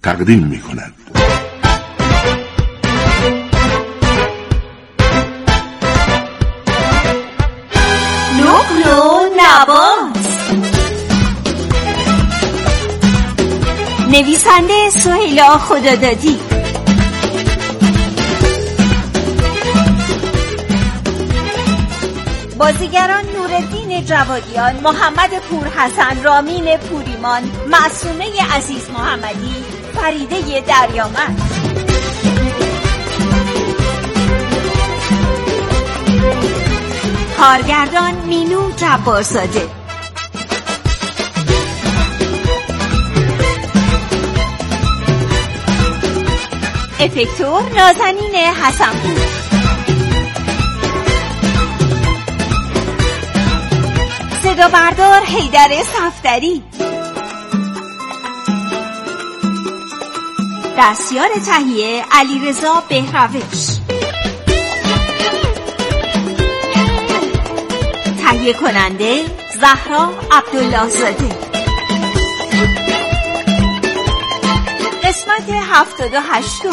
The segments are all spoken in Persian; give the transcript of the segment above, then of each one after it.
تقدیم می‌کند. نقل و نبات. نویسنده سهیلا خدادادی. بازیگران نورالدین جوادیان، محمد پورحسن، رامین پوریمان، معصومه عزیز محمدی، فریده دریامرد. کارگردان مینو جبارزاده. افکتور نازنین حسنپور. صدا بردار حیدر صفدری. دستیار تهیه علیرضا بهروش. تهیه کننده زهرا عبدالله زاده. قسمت 78.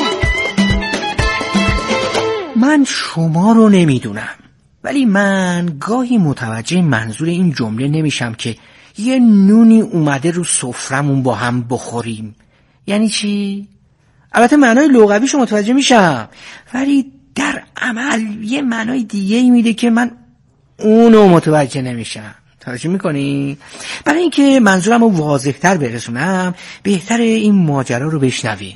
من شما رو نمیدونم، ولی من گاهی متوجه منظور این جمله نمیشم که یه نونی اومده رو سفرمون با هم بخوریم. یعنی چی؟ البته معنای لغویشو متوجه میشم، ولی در عمل یه معنای دیگه ای میده که من اونو متوجه نمیشم. توجه میکنی؟ برای اینکه منظورم رو واضح‌تر برسونم بهتره این ماجرا رو بشنویم.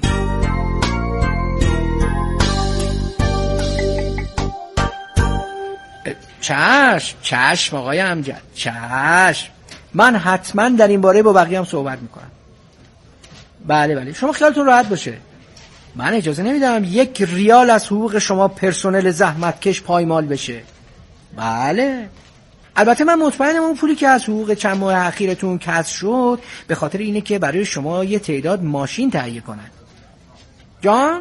چشم آقای امجد، چشم. من حتما در این باره با بقیه هم صحبت میکنم. بله شما خیالتون راحت باشه. من اجازه نمیدم 1 ریال از حقوق شما پرسنل زحمتکش پایمال بشه. بله، البته من مطمئنم اون پولی که از حقوق چند ماه اخیرتون کسر شد به خاطر اینه که برای شما یه تعداد ماشین تهیه کنن. جان؟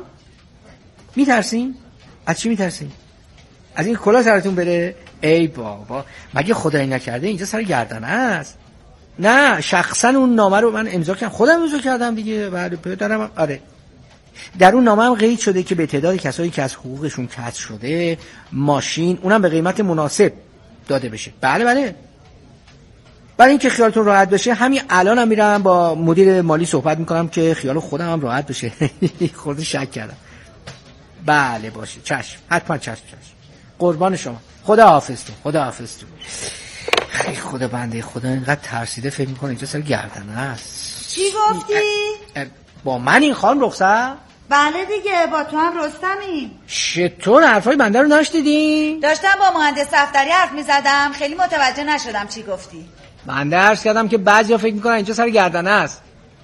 میترسین؟ از چی میترسین؟ از این کلا سرتون بره؟ ای بابا، مگه خدایی نکرده اینجا سر گردنه است. نه، شخصا اون نامه رو من امضا کردم، خودم امضا کردم دیگه. بله پدرم. آره، در اون نامه هم قید شده که به تعداد کسایی که از حقوقشون کسر شده ماشین، اونم به قیمت مناسب داده بشه. بله. برای اینکه خیالتون راحت بشه همین الانم هم میرم با مدیر مالی صحبت میکنم که خیال خودم هم راحت بشه. خورده شک کردم. بله باشه، چشم، حتما چشم. قربان شما. خدا حافظ تو. خیلی خدا بنده خدا اینقدر ترسیده فکر میکنه اینجا سر گردنه است. چی گفتی؟ با من این خانم رخصت؟ بله دیگه، با تو هم رستمی. چطور حرفای بنده رو نشنیدی؟ داشتم با مهندس صفدری حرف میزدم، خیلی متوجه نشدم چی گفتی. بنده عرض کردم که بعضیا فکر میکنن اینجا سر گردنه است.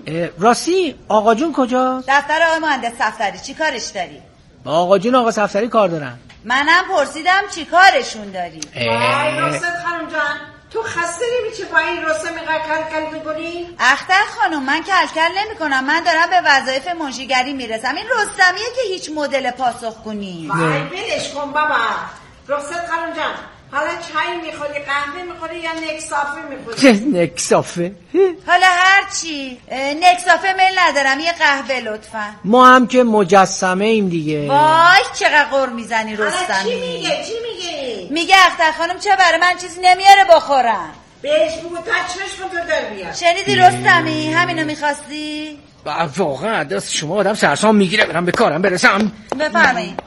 راستی آقا جون کجاست؟ دفتر آقای مهندس صفدری. چی کارش داری؟ با آقا جون آقا صفدری کار دارم. منم پرسیدم چی کارشون داری؟ وای راسته خانم جان، تو خسته نمیشه با این راسته میقدر کل میکنی؟ اختر خانم، من کل نمی کنم، من دارم به وظایف منشیگری میرسم. این رستمیه که هیچ مدل پاسخگویی. وای بلش کن بابا. راسته خانم جان، حالا چای میخوری، قهوه میخوری یا نکسافه میخوری؟ نکسافه؟ حالا هر چی. نکسافه میل ندارم، یه قهوه لطفا. ما هم که مجسمه ایم دیگه. وای چقدر غر میزنی رستمی. چی میگه؟ میگه اختر خانم چه برای من چیزی نمیاره بخورم. بهش بگو تا چشم تو در بیار. شنیدی رستمی؟ همینو میخواستی؟ واقعا دست شما آدم سرسام میگیره. برم به کارم برسم. بفرمایید.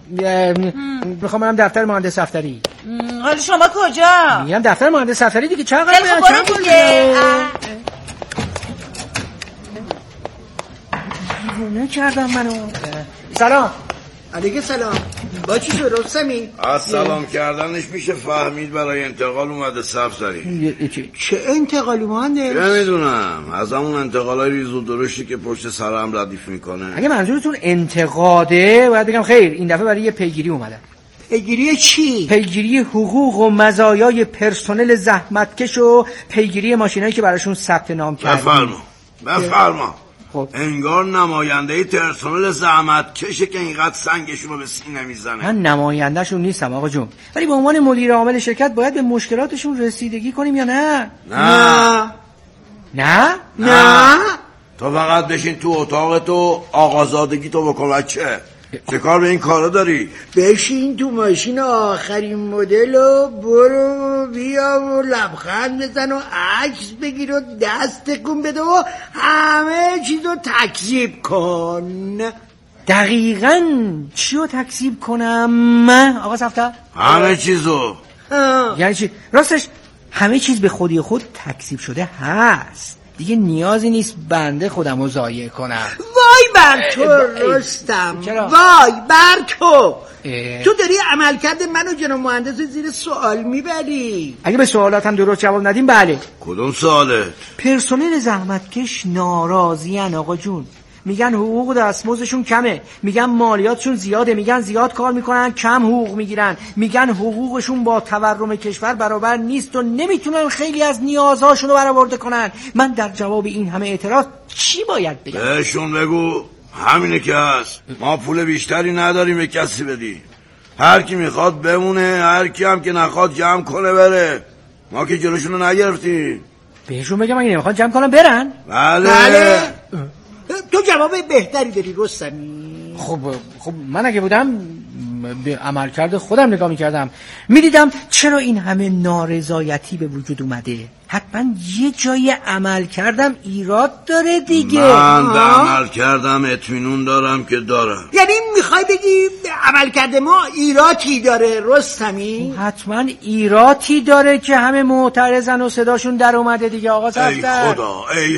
میخوام برم دفتر مهندس صفدری. حالا شما کجا؟ میگم دفتر مهندس صفدری دیگه. چقدر خیلی خوب برو دیگه. دیوونه کردم منو. سلام. علیکم سلام. با چی تو رستمی؟ از سلام کردنش میشه فهمید برای انتقال اومده صفدری. چه انتقالی مهندس؟ چه میدونم، از همون انتقالای ریز و درشتی که پشت سرم ردیف میکنه. اگه منظورتون انتقاده باید بگم خیر، این دفعه برای یه پیگیری اومده. پیگیری چی؟ پیگیری حقوق و مزایای پرسنل زحمتکش و پیگیری ماشینایی که براشون ثبت نام کردیم. بفرما. خب انگار نماینده پرسنل زحمتکشه که اینقدر سنگشونو به سینه میزنه. من نمایندهشون نیستم آقا جون، ولی به عنوان مدیر عامل شرکت باید به مشکلاتشون رسیدگی کنیم یا نه؟ نه. نه؟ نه. تو فقط بشین تو اتاق تو آقازادگی تو بکن. چه کار به این کارا داری؟ بشین تو ماشین آخرین مدل و برو بیا و لبخند بزن و عکس بگیر و دست تکون بده و همه چیزو تکذیب کن. دقیقاً چی رو تکذیب کنم آقا صفدر؟ همه چیزو. یعنی چی؟ راستش همه چیز به خودی خود تکذیب شده هست، دیگه نیازی نیست بنده خودم رو ضایع کنم. وای بر تو رستم، وای بر تو. تو داری عملکرد من و جناب مهندس زیر سوال میبری. اگه به سوالاتم درست جواب ندیم بله. کدوم سواله؟ پرسنل زحمتکش ناراضی‌ان آقا جون، میگن حقوق دستمزدشون کمه، میگن مالیاتشون زیاده، میگن زیاد کار میکنن کم حقوق میگیرن، میگن حقوقشون با تورم کشور برابر نیست و نمیتونن خیلی از نیازهاشون رو برآورده کنن. من در جواب این همه اعتراض چی باید بگم؟ بهشون بگو همینه که هست، ما پول بیشتری نداریم به کسی بدی، هر کی میخواد بمونه، هر کی هم که نخواد جمع کنه بره، ما که جلوشونو نگرفتیم. بهشون بگم اگه نمیخواد جمع کنن برن؟ بله. تو جواب بهتری داری رستمی. خب من اگه بودم به عملکرد خودم نگاه میکردم، میدیدم چرا این همه نارضایتی به وجود اومده. حتما یه جای عمل کردم ایراد داره دیگه. من به عمل کردم اطمینان دارم که دارم. یعنی میخوای بگی عمل کرده ما ایراتی داره رستمی؟ حتما ایراتی داره که همه معترضن و صداشون در اومده دیگه آقا صفدر. ای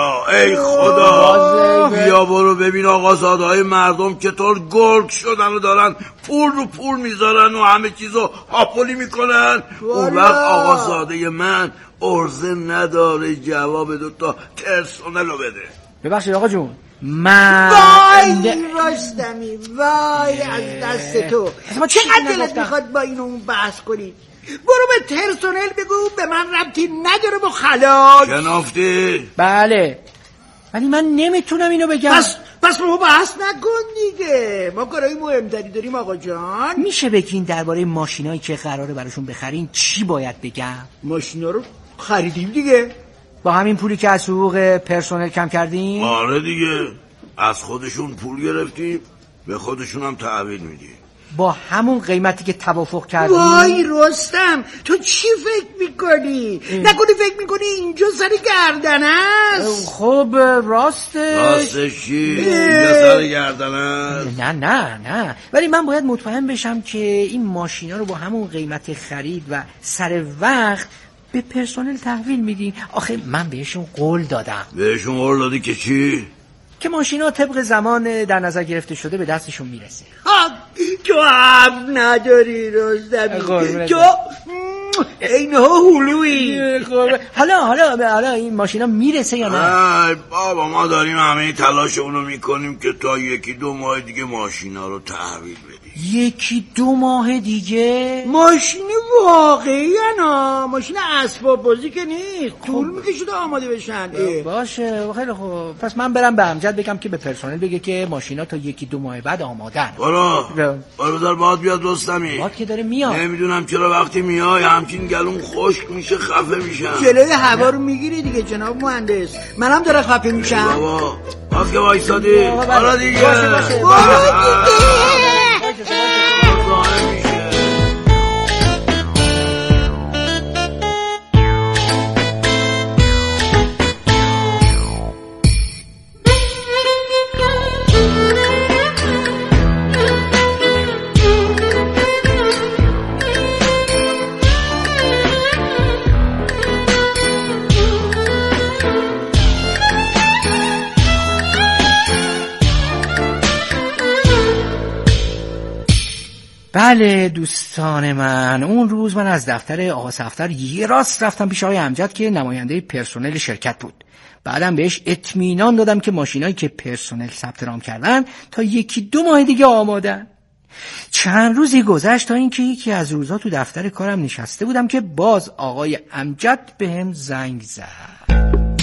خدا بیا برو ببین آقازادهای مردم که طور گرگ شدن و دارن پول رو پول میذارن و همه چیزو هاپولی میکنن. اون وقت آقازاده من ارزه نداره جواب دوتا پرسنل رو بده. ببخشید آقا جون من وای رستمی، وای از دست تو. چقدر دلت میخواد با این اون بحث کنی؟ برو به پرسنل بگو به من ربطی نداره با خلاج. شنفتی؟ بله ولی من نمیتونم اینو بگم. پس رو بحث نکن دیگه، ما کارهای مهمتری داریم آقا جان. میشه بگین درباره ماشینایی که قراره براشون بخرین چی باید بگم؟ ماشینا رو خریدیم دیگه، با همین پولی که از حقوق پرسنل کم کردیم. آره دیگه، از خودشون پول گرفتیم به خودشون هم تحویل میدیم با همون قیمتی که توافق کردیم. وای رستم تو چی فکر میکنی؟ نکنی فکر میکنی اینجا سر گردن است؟ خب راستش چی؟ اینجا سر گردن است؟ نه ولی من باید مطمئن بشم که این ماشینا رو با همون قیمت خرید و سر وقت به پرسنل تحویل میدین. آخه من بهشون قول دادم. بهشون قول دادی که چی؟ که ماشینا طبق زمان در نظر گرفته شده به دستشون میرسه. تو حرف نداری رستمی، تو اینها هلویی. حالا این ماشینا میرسه یا نه؟ بابا ما داریم همه تلاش اونو میکنیم که تا 1-2 ماه دیگه ماشینا رو تحویل بدیم. 1-2 ماه دیگه؟ ماشین واقعی انا، ماشین اسباب بازی که نیست، طول میکشه تا آماده بشن. باشه خیلی خوب، پس من برم به امجد بگم که به پرسنل بگه که ماشینا تا 1-2 ماه بعد آمادن. برو بذار باد بیاد رستمی. باد که داره میاد. نمیدونم چرا وقتی میای همچین گلون خشک میشه، خفه میشم. جلوی هوا رو میگیری دیگه جناب مهندس، منم داره خفه میشم. بابا باز که وایسادی. برو دیگه بله دوستان من، اون روز من از دفتر آقا صفدر یه راست رفتم پیش آقای امجد که نماینده پرسنل شرکت بود. بعدم بهش اطمینان دادم که ماشینایی که پرسنل ثبت نام کردن تا 1-2 ماه دیگه آمادن. چند روزی گذشت تا اینکه یکی از روزا تو دفتر کارم نشسته بودم که باز آقای امجد بهم زنگ زد.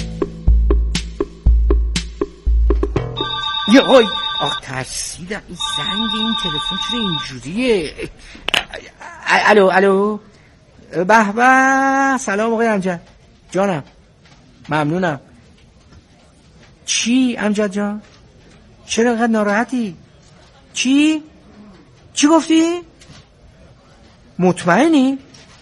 یای ترسیدم، این زنگ این تلفن چرا اینجوریه؟ الو به سلام آقای امجد جانم، ممنونم. چی امجد جان؟ چرا اینقدر ناراحتی؟ چی گفتی؟ مطمئنی؟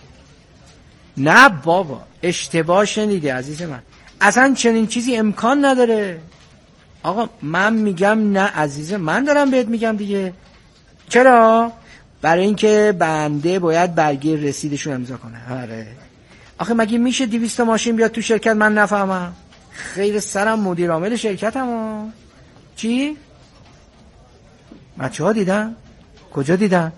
نه بابا اشتباه شنیده عزیز من، اصلا چنین چیزی امکان نداره. آقا من میگم نه عزیز من، دارم بهت میگم دیگه. چرا؟ برای اینکه بنده باید برگه رسیدشون امضا کنه. آره آخه مگه میشه 200 ماشین بیاد تو شرکت من نفهمم؟ خیر سرم مدیر عامل شرکتم. چی؟ بچه ها دیدن؟ کجا دیدن؟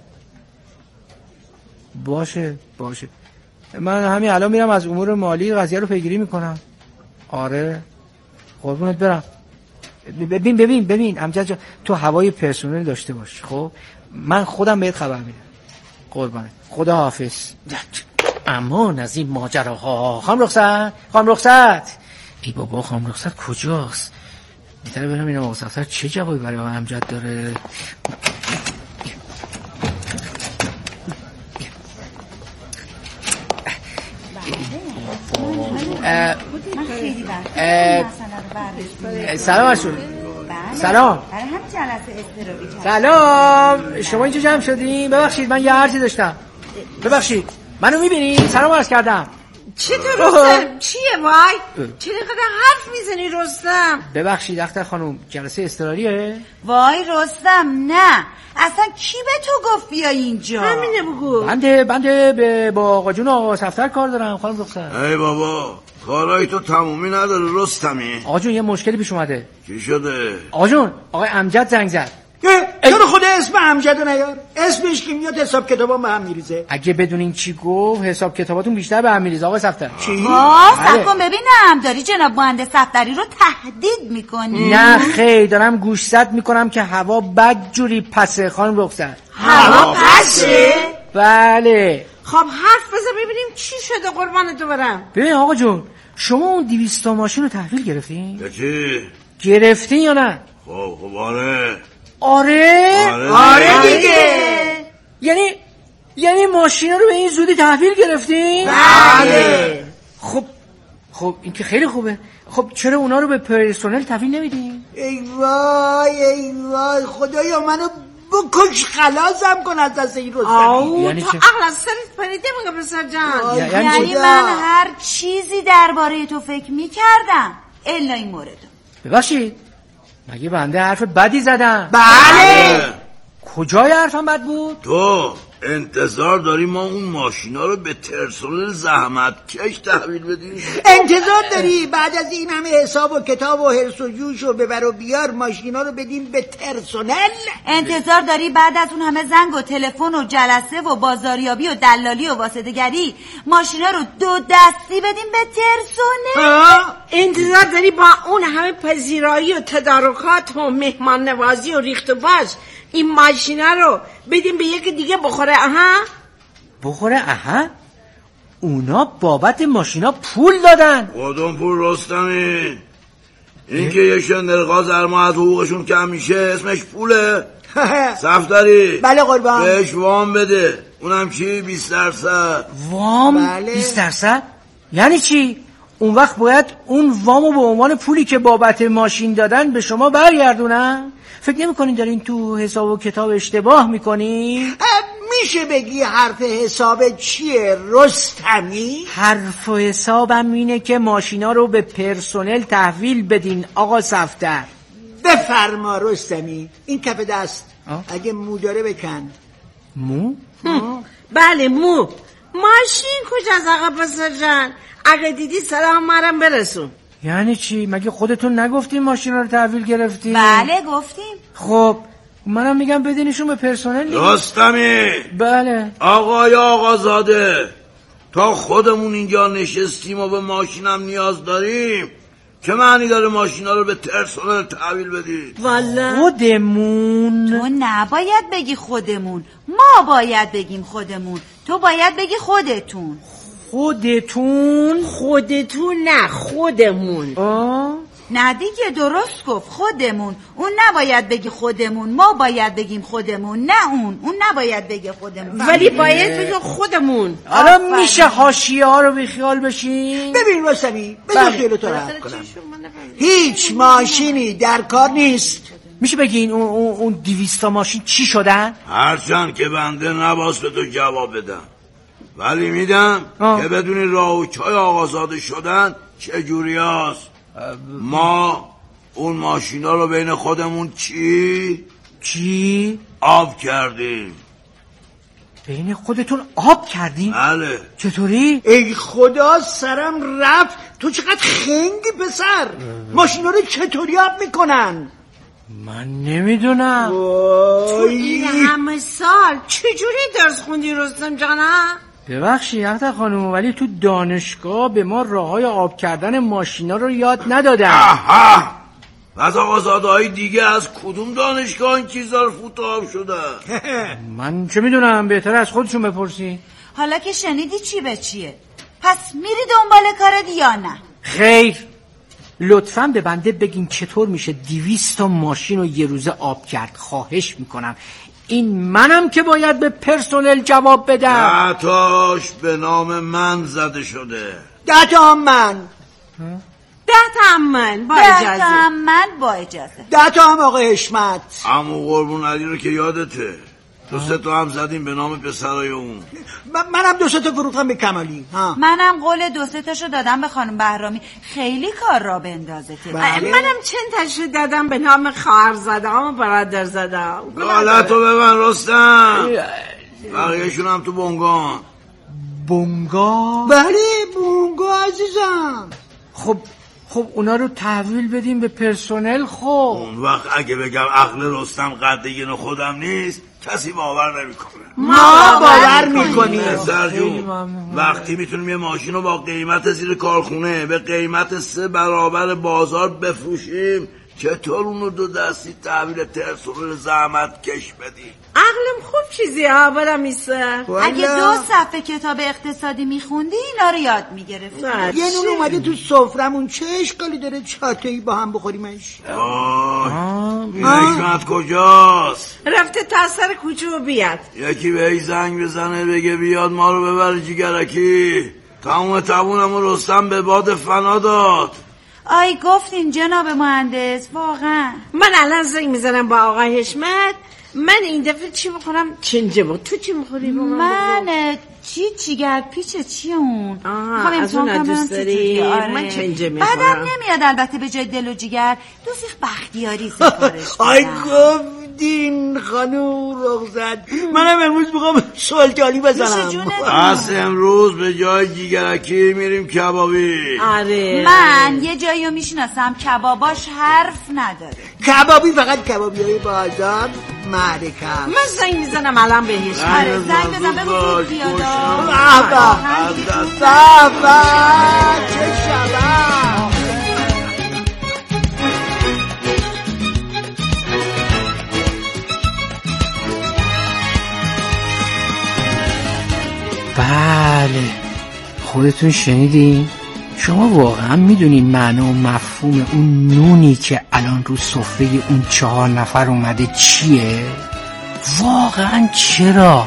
باشه من همین الان میرم از امور مالی قضیه رو پیگیری میکنم. آره قربونت برم. ببین امجد جان، تو هوای پرسونل داشته باش. خب من خودم بهت خبر میدم. قربانت، خدا حافظ. امان از این ماجراها. خانم رخصت ای بابا، خانم رخصت کجاست؟ دیدن برم اینم آقا صفتر چه جوابی برای آقا امجد داره. سلام ارشون. سلام. سلام، شما اینجا جمع شدین؟ ببخشید من یه حرفی داشتم. ببخشید منو میبینی؟ سلام عرض کردم. چطور رستم؟ چیه وای؟ چرا اینقدر حرف میزنی رستم؟ ببخشید اختر خانم، جلسه اضطراریه؟ وای رستم نه، اصلا کی به تو گفت بیای اینجا؟ همینه بگو. بنده با آقا جون آقا صفتر کار دارم خانم رخصت. ای بابا کارای تو تمومی نداره رستمی. آقا جون یه مشکلی پیش اومده. چی شده؟ آقا جون آقای امجد زنگ زد. چرا خود اسم امجدو نیار؟ اسمش که میاد حساب کتابام به هم میریزه. اگه بدونین چی گفت حساب کتاباتون بیشتر به هم میریزه آقا صفتر. چی؟ صبر کن ببینم، داری جناب مهندس صفتری رو تهدید میکنی؟ نه خیر، دارم گوشزد میکنم که هوا بدجوری پسه خانم رخصت. هوا پسه؟ بله. خب حرف بزن ببینیم چی شده قربانتو برم. ببین آقا جون، شما اون 200 ماشین رو تحویل گرفتین؟ چی؟ گرفتین یا نه؟ خب آره. آره دیگه. یعنی ماشینا رو به این زودی تحویل گرفتین؟ بله. خب این که خیلی خوبه. خب چرا اونا رو به پرسنل تحویل نمیدین؟ ای وای خدایا منو بکش خلاصم کن از دست این رستمی. یعنی تو چه؟ عقل از سرت پریده میگم پسر جان. یعنی من هر چیزی درباره تو فکر میکردم الا این مورد. ببخشید مگه بنده حرف بدی زدم؟ بله. کجای حرفم بد بود؟ تو انتظار داری ما اون ماشینا رو به پرسنل زحمت کش تحویل بدیم؟ انتظار داری بعد از این همه حساب و کتاب و حرس و جوش و ببر و بیار ماشینا رو بدیم به پرسنل؟ انتظار داری بعد از اون همه زنگ و تلفن و جلسه و بازاریابی و دلالی و واسطه‌گری ماشینا رو 2 دستی بدیم به پرسنل؟ انتظار داری با اون همه پذیرایی و تدارکات و مهمان نوازی و ریخت و باز این ماشینا رو بدیم به یکی دیگه بخوره؟ بخوره؟ اونا بابت ماشینا پول دادن. کدوم پول رستمی؟ این که یه شندرغاز ارما از حقوقشون کم میشه اسمش پوله؟ صفتری بله قربان. بهش وام بده. اونم چی؟ 20%. وام؟ بله. 20%؟ یعنی چی؟ اون وقت باید اون وامو به عنوان پولی که بابت ماشین دادن به شما برگردونن؟ فکر نمی کنین دارین تو حساب و کتاب اشتباه میکنین؟ میشه بگی حرف حساب چیه رستمی؟ حرف و حسابم اینه که ماشینا رو به پرسنل تحویل بدین آقا صفتر. بفرما رستمی. این کف دست اگه مو داره بکن. مو؟ بله مو. ماشین کجاست آقا پسر جان؟ اگه دیدی سلام مرم برسون. یعنی چی؟ مگه خودتون نگفتین ماشینا رو تحویل گرفتین؟ بله گفتیم. خب منم میگم بدینشون به پرسنل. رستمی. بله. آقای آقازاده، تا خودمون اینجا نشستیم و به ماشینم نیاز داریم، چه معنی داره ماشینا رو به پرسنل تحویل بدید؟ والا خودمون؟ تو نباید بگی خودمون، ما باید بگیم خودمون. تو باید بگی خودتون. خودتون نه خودمون. نه دیگه درست گفت، خودمون. اون نباید بگی خودمون، ما باید بگیم خودمون، نه اون نباید بگه خودمون. ولی باید بگه خودمون. حالا میشه حاشیه ها رو بیخیال بشین؟ ببین رستمی بذار خیالتو راحت کنم. هیچ ماشینی در کار نیست. میشه بگین اون 200 ماشین چی شدن؟ هرچند که بنده نباس به تو جواب بدم، ولی میدم که بدونی راه و چای آقازاده شدن چجوری هست. ما اون ماشینا رو بین خودمون چی؟ آب کردیم. بین خودتون آب کردیم؟ بله. چطوری؟ ای خدا سرم رفت. تو چقدر خنگی پسر. ماشینا رو چطوری آب میکنن؟ من نمیدونم. تو این همه سال چجوری درس خوندی رستم جانم؟ ببخشید اختر خانم، ولی تو دانشگاه به ما راههای آب کردن ماشینا رو یاد ندادن. آها، پس آقازاده های دیگه از کدوم دانشگاه این چیزا رو فوت آب شدن؟ من چه میدونم، بهتر از خودشون بپرسی. حالا که شنیدی چی به چیه، پس میری دنبال کارت یا نه؟ خیر، لطفاً به بنده بگین چطور میشه 200 ماشین رو یه روزه آب کرد. خواهش میکنم. این منم که باید به پرسنل جواب بدم. 10 تاش به نام من زده شده. 10 تا هم من. 10 تا هم من با اجازه. 10 تا هم من با اجازه. 10 تا هم آقای حشمت. عمو قربون علی رو که یادته 2-3 تا هم زدیم به نام پسرای اون. منم 2-3 تا فروختم به کمالی. منم قول 2-3 تاشو دادم به خانم بهرامی، خیلی کار را بندازه. منم چند تاشو دادم به نام خواهر زدم و برادر زدم. غلطو ببن رستم. بقیهشون هم تو بونگان. بونگا؟ بله بونگا عزیزم. خب اونا رو تحویل بدیم به پرسنل. خب اون وقت اگه بگم عقل رستم قد اینو خودم نیست کسی باور نمیکنه. ما باور میکنیم. سرجون وقتی میتونیم یه ماشین رو با قیمت زیر کارخونه به قیمت 3 برابر بازار بفروشیم، چطور اونو 2 دستی تحویل پرسنل زحمت کش بدیم؟ عقلم خوب چیزی آورم میسه. اگه 2 صفحه کتاب اقتصادی میخوندی اینا رو یاد میگرفتی. یه نون اومده تو سفرمون، چه اشکالی داره چاتهی با هم بخوریمش؟ این حکمت کجاست؟ رفته تا سر کوچه و بیاد. یکی به ای زنگ بزنه بگه بیاد ما رو ببره جیگرکی. تمام تبونم و رستم به باد فنا داد. آی گفتین جناب مهندس، واقعا من الان زنگ میزنم با آقای حشمت. من این دفعه چی بخورم؟ چنجه با تو چی میخوری؟ من چیگر پیچه چیه اون؟ از اون دوست داری؟ من چنجه میخورم. بعدم نمیاد البته به جای دل و جیگر 2 سیخ بختیاری سفارش آی گفتین خانوم رخزد. منم امروز میخوام سلطانی بزنم. پس امروز به جای جیگرکی میریم کبابی. آره من یه جایی رو میشناسم کباباش حرف نداره. کبابی فقط کبابی های بازار معرکه. من زنگ میزنم الان بهش. آره زنگ بزن بگو پیادا. چه شبه. بله خودتون شنیدین؟ شما واقعا میدونین معنی و مفهوم اون نونی که الان رو سفره اون 4 نفر اومده چیه؟ واقعا چرا؟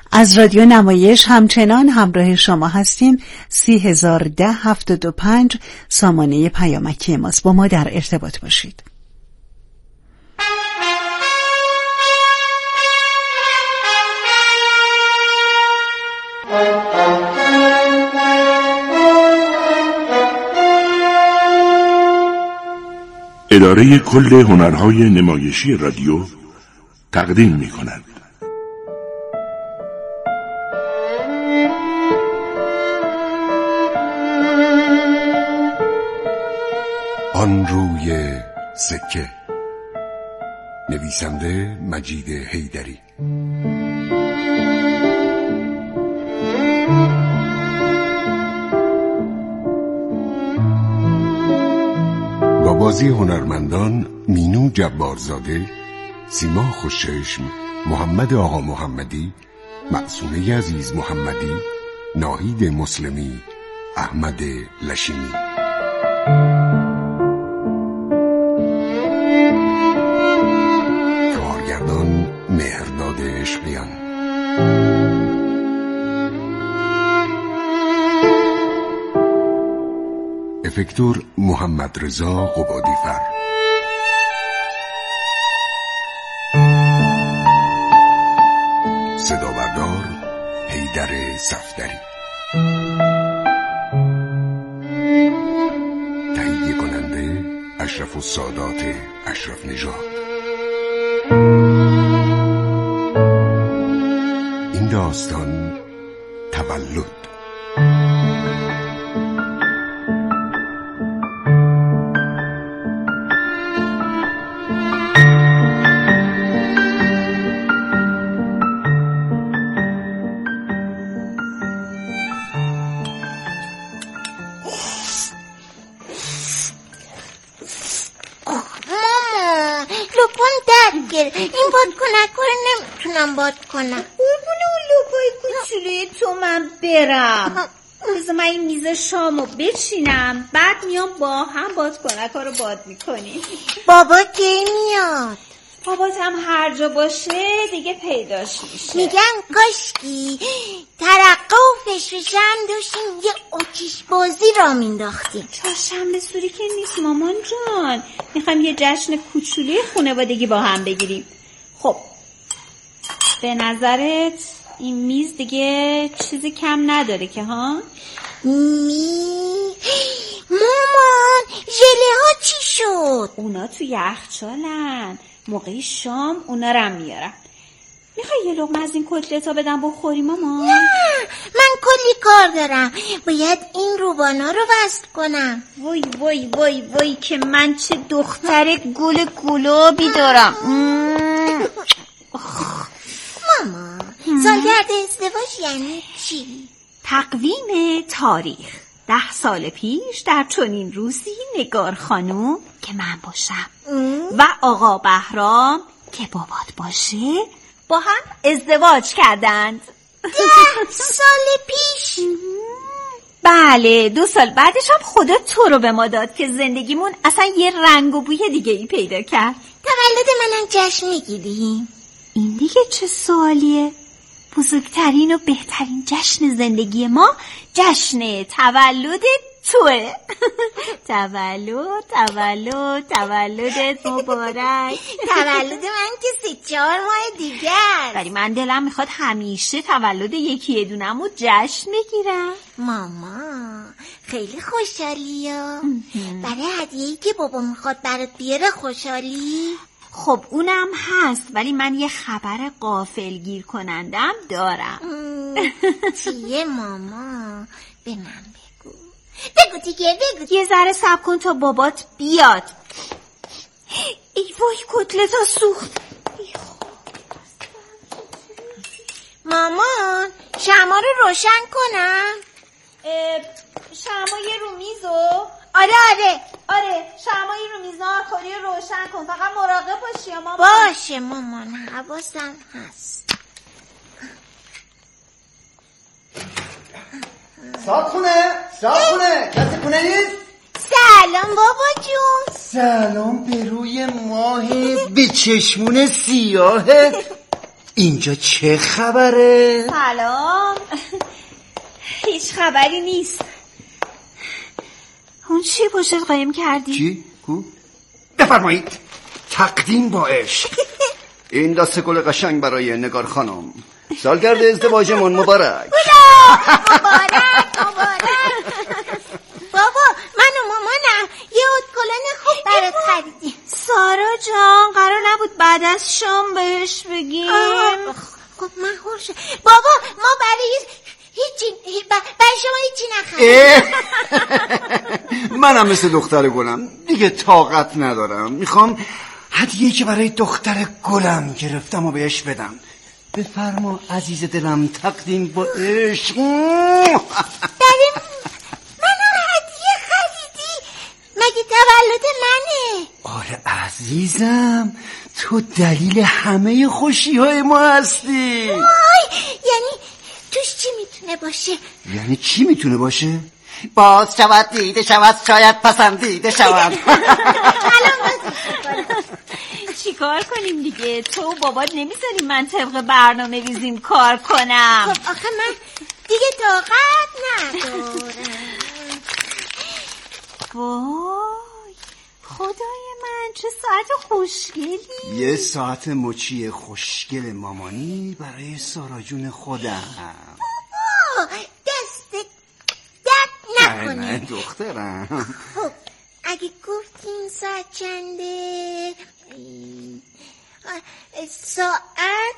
از رادیو نمایش همچنان همراه شما هستیم. 3010-725 سامانه پیامکی ماست. با ما در ارتباط باشید. اداره کل هنرهای نمایشی رادیو تقدیم می‌کند. آن روی سکه، نویسنده مجید حیدری. با بازی هنرمندان مینو جبارزاده، سیما خوشچشم، محمد آقا محمدی، معصومه عزیز محمدی، ناهید مسلمی، احمد لشینی. کارگردان مهرداد عشقیان. افکتور محمد رضا قبادیفر. صدا بردار حیدر صفدری. تهیه کننده اشرف السادات اشرف نژاد. این داستان تولد. این بادکنک رو نمیتونم باد کنم. قربون اون لوپای کوچولوی تو من برم. بذار من این میز شامو بچینم، بعد میام با هم بادکنک ها رو باد میکنیم. بابا کی میاد؟ بابات هم هر جا باشه دیگه پیداش میشه. میگن کاشکی ترقه و فشفشم داشتیم یه آتیش بازی را مینداختیم. چهارشنبه سوری که نیست مامان جان، میخوایم یه جشن کوچولی خانوادگی با هم بگیریم. خب به نظرت این میز دیگه چیزی کم نداره که ها؟ مامان ژله ها چی شد؟ اونا تو یخچالن، موقع شام اونا رو میارم. میخوای یه لقمه از این کتلتا بدم بخوری مامان؟ نه من کلی کار دارم، باید این روبانا رو وصل کنم. وای وای وای وای که من چه دختر گل گلابی دارم. ماما سالگرد ازدواج یعنی چی؟ تقویم تاریخ. 10 سال پیش در چنین روزی نگار خانوم که من باشم و آقا بهرام که بابات باشه با هم ازدواج کردند. 10 سال پیش؟ بله 2 سال بعدش هم خدا تو رو به ما داد که زندگیمون اصلا یه رنگ و بوی دیگه ای پیدا کرد. تولد منم جشن میگیریم؟ این دیگه چه سوالیه؟ بزرگترین و بهترین جشن زندگی ما جشن تولد توه. تولدت مبارک. تولد من که 3-4 ماه دیگه است. ولی من دلم میخواد همیشه تولد یکی دونمو جشن بگیرم. ماما خیلی خوشحالی ها. برای هدیه‌ای که بابا میخواد برات بیاره خوشحالی؟ خب اونم هست، ولی من یه خبر غافلگیر کنندم دارم. چیه ماما؟ به من بگو دیگه بگو. یه ذره صبر کن تا بابات بیاد. ای وای کتلتا سوخت. مامان شمع رو روشن کنم؟ شمعای رو میزو؟ آره شمعای رو میزو آخری رو روشن کن، فقط مراقب باشی مامان. باشه مامان حواسم هست. صاحب خونه کسی خونه نیست؟ سلام بابا جون. سلام به روی ماه به چشمون سیاهه. اینجا چه خبره؟ سلام. هیچ خبری نیست. اون چی پشت قایم کردی؟ چی؟ کو؟ بفرمایید. تقدیم با عشق. این دسته گل قشنگ برای نگار خانم. سالگرد ازدواجمون مبارک. مبارک. بابا من و مامانم یه اتکلون خوب برات خریدیم. سارا جان قرار نبود بعد از شام بهش بگیم؟ خب من خوشه. بابا ما برای شما هیچی نخریدیم. منم مثل دختر گلم دیگه طاقت ندارم. میخوام هدیه‌ای که برای دختر گلم گرفتم و بهش بدم. بفرما عزیز دلم، تقدیم با عشق. برای منو هدیه خریدی؟ مگه تولد منه؟ آره عزیزم، تو دلیل همه خوشی‌های ما هستی. وای، یعنی توش چی میتونه باشه؟ یعنی چی میتونه باشه؟ باز شود دیده شود شاید پسندیده شود. چی کار کنیم دیگه؟ تو بابات نمیذاری من طبق برنامه ریزیم کار کنم. خب آخه من دیگه طاقت ندارم. وای خدای من چه ساعت خوشگلی. یه ساعت مچی خوشگل مامانی برای سارا جون خودم. دست درد نکنه. نه دخترم. خب اگه گفتیم ساعت چنده؟ ساعت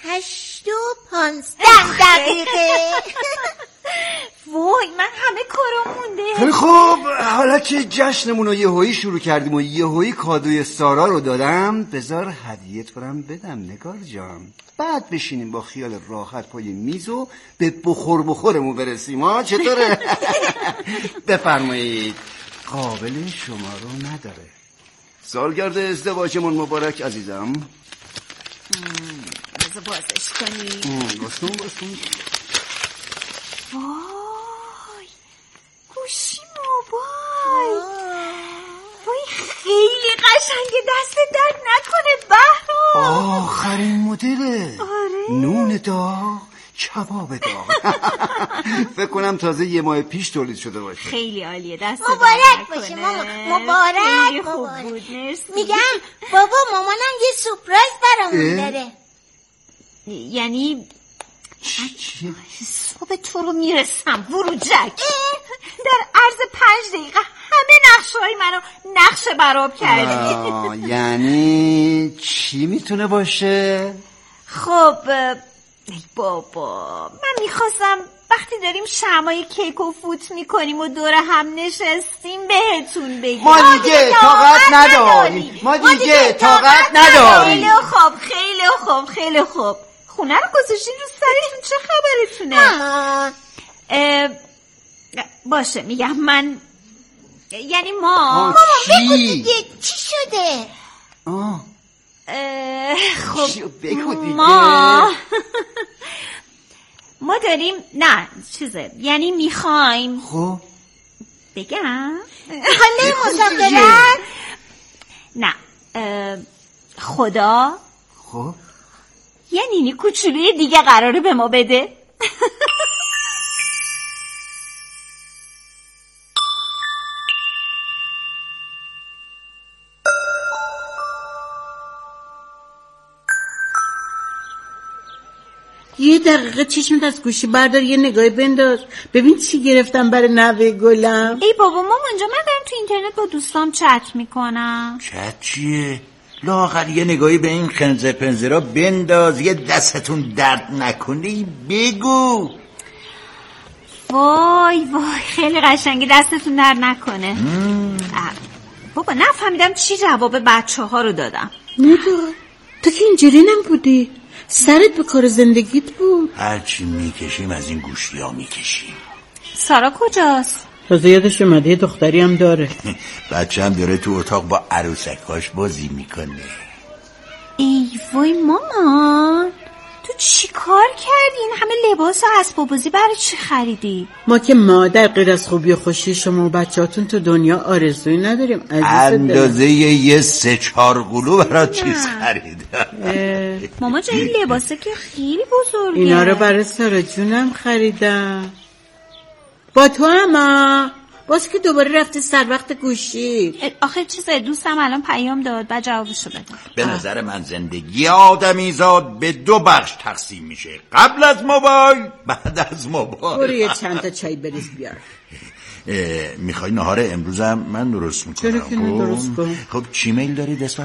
8:15. وای من همه کارم مونده. خیلی خوب، حالا که جشنمون رو یهویی شروع کردیم و یهویی کادوی سارا رو دادم، بذار هدیه تو رو بدم نگار جان. بعد بشینیم با خیال راحت پای میز و به بخورمون برسیم. ها چطوره؟ بفرمایید. قابل شما رو نداره. سالگرد ازدواجمون مبارک عزیزم. بذار بازش کنی. بستون. وای گوشی موبایل. وای خیلی قشنگه، دست درد نکنه بهرام. آخرین مدله. آره. نون داغ، کباب داغ. فکر کنم تازه یه ماه پیش تولید شده باشه. خیلی عالیه، دست مبارک باشه ماما. مبارک. خوب بود. مرسی. میگم بابا مامانم یه سورپرایز برامون داره. یعنی چی؟ صبح تو رو میرسم وروجک. در عرض 5 دقیقه همه نقشه‌های منو نقشه براب کردی. یعنی چی میتونه باشه؟ خب ای بابا، من میخواستم وقتی داریم شمعای کیک و فوت میکنیم و دور هم نشستیم بهتون بگیم. ما دیگه طاقت نداریم. خیلی خوب. خونه رو گذاشتین رو سرتون، چه خبرتونه؟ مامان باشه میگم من، یعنی ما مامان بگو دیگه چی شده؟ خب بگو دیگه. ما داریم یعنی میخوایم. خب بگم حالا مسافرت؟ نه خدا خب یه نینی کوچولوی دیگه قراره به ما بده. یه دقیقه چشمت از گوشی بردار، یه نگاهی بنداز ببین چی گرفتم برای نوه گلم. ای بابا مامان جا، من دارم تو اینترنت با دوستام چت میکنم. چت چیه؟ لااقل یه نگاهی به این خنزه پنزرا بنداز، یه دستتون درد نکنه بگو. وای خیلی قشنگه، دستتون درد نکنه. بابا نفهمیدم چی جواب بچه ها رو دادم. ندار تو که اینجوری نبودی، سرت به کار زندگیت بود. هرچی میکشیم از این گوشتی ها میکشیم. سارا کجاست؟ تازه یادش اومده، دختری هم داره. بچه هم داره تو اتاق با عروسکاش بازی میکنه. ای وای مامان، تو چی کار کردی؟ این همه لباس و اسباب بازی برای چی خریدی؟ ما که مادر غیر از خوبی و خوشی شما و بچه‌هاتون تو دنیا آرزویی نداریم. اندازه یه 3-4 قلو برای چیز خریدم. ماما جان این لباسه که خیلی بزرگه. اینا رو برای سارا جونم خریدم. با تو اما باز که دوباره رفته سر وقت گوشی. آخه چیزه دوستم الان پیام داد بعد جوابشو بده. به نظر من زندگی آدمیزاد به 2 بخش تقسیم میشه، قبل از موبایل بعد از موبایل. برو یه چند تا چای بریز بیار. میخوای نهار امروزم من درست میکنم؟ چرا که درست کن؟ خب چی میل دارید اسم